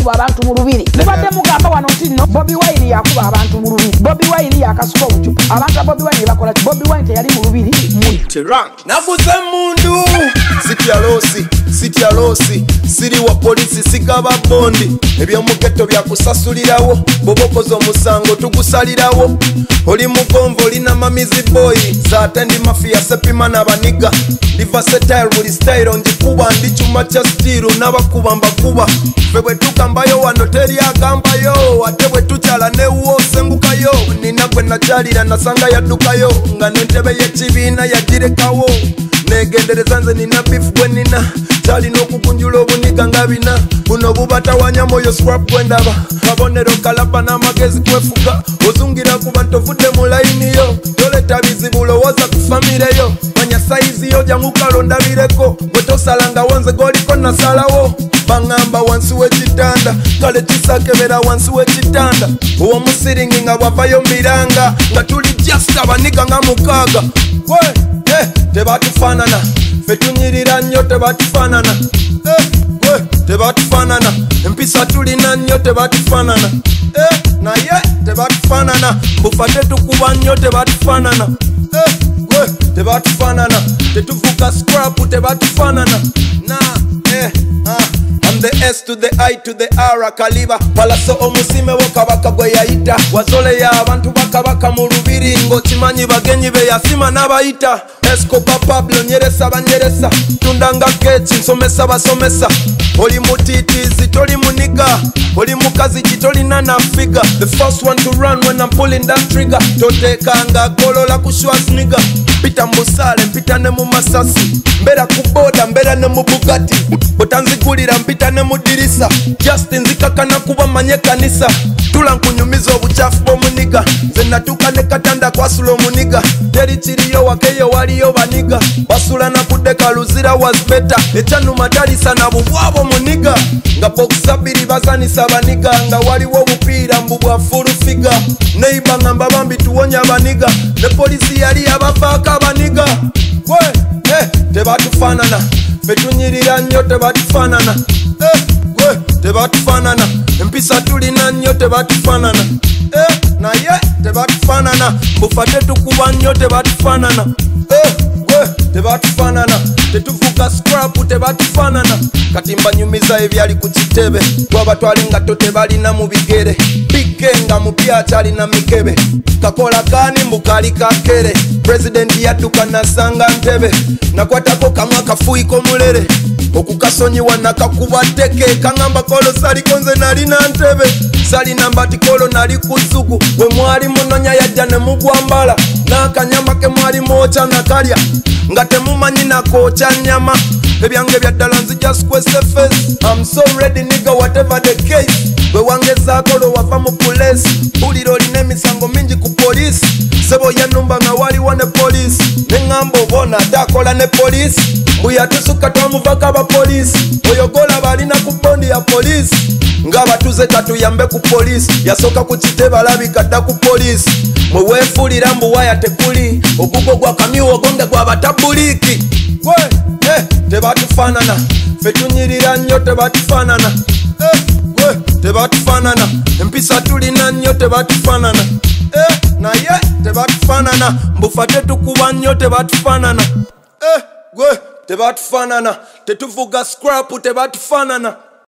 yakuba abantu mu lubiri mubadde mugamba wano nti no Bobi Wine yakuba abantu mu lubiri Bobi Wine yakasuka obucupa abantu ba Bobi Wine bakola Bobi Wine teyali mu lubiri Tehran navuze mundu sitya losi siri wa polisi sigaba bondi ebyomugeto byakusasulirawo bobokozo musango tugusalirawo oli mugonvo lina mamizi boy zatendi mafia sepima n'abaniga ndi versatile buli style njikuba ndi chuma cha stiru n'abakuba mbakuba ffe bwe tukambayo wano teri agambayo ate bwe tukyala newuwo sengukayo nina gwe nakyalira nasanga yaddukayo nga n'entebe y'ekibiina yagirekawo negendereza nze nina beef bwe nina kyalina okukunjula obuniga nga bina buno bubatawanya moyo scrap kwendaba kabonero kalaba n'amagezi kwefuga ozungira kuba ntovudde mu layini yo toleta bizibu lowooza ku famireyo manya saizi yo jangu kalondabireko bwe tosalanga wonze goliko nasalawo bangamba wansi w'ekitanda kale kisakebera wansi w'ekitanda uwo musiringi nga bwavayo miranga nga tuli just abaniga nga mukaaga tebatufaanana ffe tunyirira nnyo tebatufaanana tebatufaanana empisa tulina nnyo tebatufaanana naye tebatufaanana bufa tetukuba nnyo tebatufaanana tebatufaanana tetuvuga scrap tebatufaanana I'm the S to the I to the R kaliba palaso omusime wo kabaka gwe yayita wazole ya abantu bakabaka mu lubiri ngo kimanyi bagenyi be yasima n'abayita Escobar Pablo nyeresa banyeresa tundanga kechi nsomesa basomesa oli mutitizi toli muniga oli mukazi kitolina na figure the first one to run when I'm pulling that trigger totekanga golola ku Schwarzenegger pita mbusale mpita ne mu masasi mbera kuboda mbera ne mu Bugatti botanzigulira mpita ne mu dirisa Justin zikakana kuba manye kanisa tula nkunyumiza obuchafu bw'omuniga nze natuka ne katanda kwasula omuniga teri kiriyo wakeyo waliyo baniga basula na kudeka luzira was better ekyanuma talisa na bubwabo muniga nga bokisa bbiri bazanisa baniga nga waliwo obupiira mbu bwa full figure neiba ngamba bambi tuwonya baniga ne polisi yali abavaako abaniga tebatufaanana ffe tunyirira nnyo tebatufaanana tebatufaanana empisa tulina nnyo tebatufaanana naye tebatufaanana bufa tetukuba nnyo tebatufaanana tebatufaanana tetuvuga scrap tebatufaanana kati mbanyumiza ebyali ku kitebe twabatwala engato tebalina mu bigere bikenga mu byakyalina mikebe kakola kani mbukali kakere president yadduka nasanga ntebe nakwatako kamwe akafuuyiko mulere okukasonyiwa nakakuba teke kangamba kolo saliko nze nalina ntebe salina mbati kolo nali ku zzugu bwe mwali munonya yajja ne mugwambala n'akanyama ke mwali mwokya nakalya nga temumanyi nakokya nyama ebyange byaddala nzija square face I'm so ready nigga whatever the case bwe wangezaako lo wava mu police bulira olina emisango mingi ku polisi sebo yanumba nga waliwo ne polisi neŋŋamba obona atakola ne polisi mbuyatusuka twamuvako abapolisi oyogola balina ku bondi ya polisi ng'abatuze katuyambe ku polisi yasooka ku kitebe alabika dda ku polisi mwe weefuulira mbu waya tekuli ogugo gwa kamyu ogonge gwa batabuliiki tebatufaanana ffe tunyirira nnyo tebatufaanana tebatufaanana empisa tulina nnyo tebatufaanana naye tebatufaanana mbufa tetukuba nnyo tebatufaanana tebatufaanana tetuvuga scrap tebatufaanana